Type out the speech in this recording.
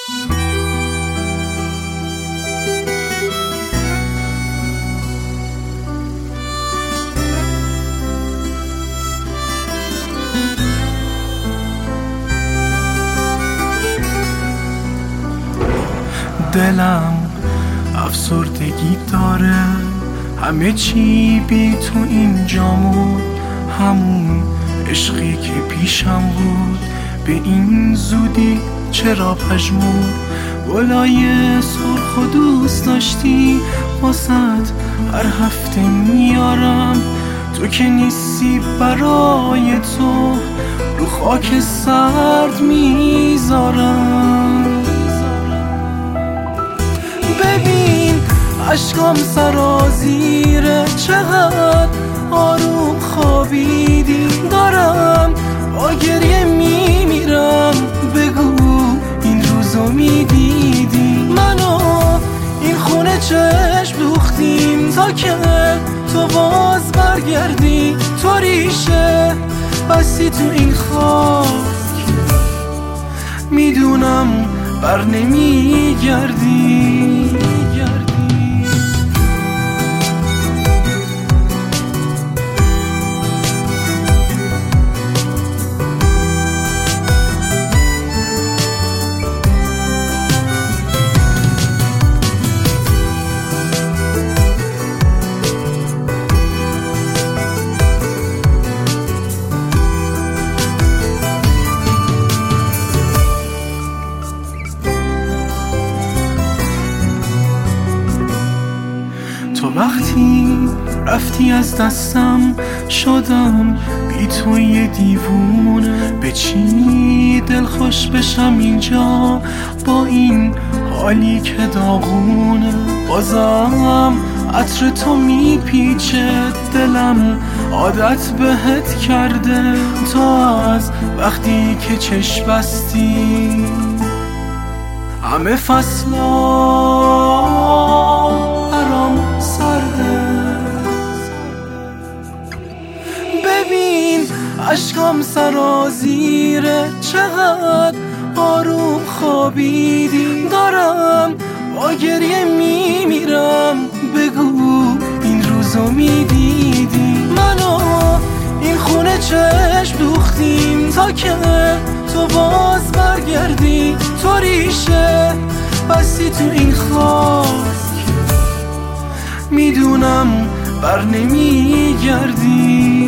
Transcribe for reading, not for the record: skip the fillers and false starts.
دلم افسردگی داره، همه چی بی تو اینجامون، همون عشقی که پیشم بود به این زودی چرا پژمون. گلای سرخ و دوست داشتی واسط هر هفته میارم، تو که نیستی برای تو رو خاک سرد میذارم. ببین اشکام سرازیره، چقدر آروم خوابیدی، دارم با گریه میمیرم. بگو این روزو میدیدی، منو این خونه چشم دوختیم تا که تو باز برگردی. تو ریشه بستی تو این خاک، میدونم بر نمیگردی. تو وقتی رفتی از دستم شدم بی تو یه دیوونه، به چی دل خوش بشم اینجا با این حالی که داغونه. بازم عطر تو میپیچه، دلم عادت بهت کرده، تو از وقتی که چشم بستی همه فصلا برام سرده. ببین اشکام سرازیره، چقدر آروم خوابیدی، دارم با گریه میمیرم. بگو این روزو میدیدی، منو این خونه چشم دوختیم تا که تو باز برگردی. تو ریشه بستی تو این خاک، میدونم بر نمیگردی.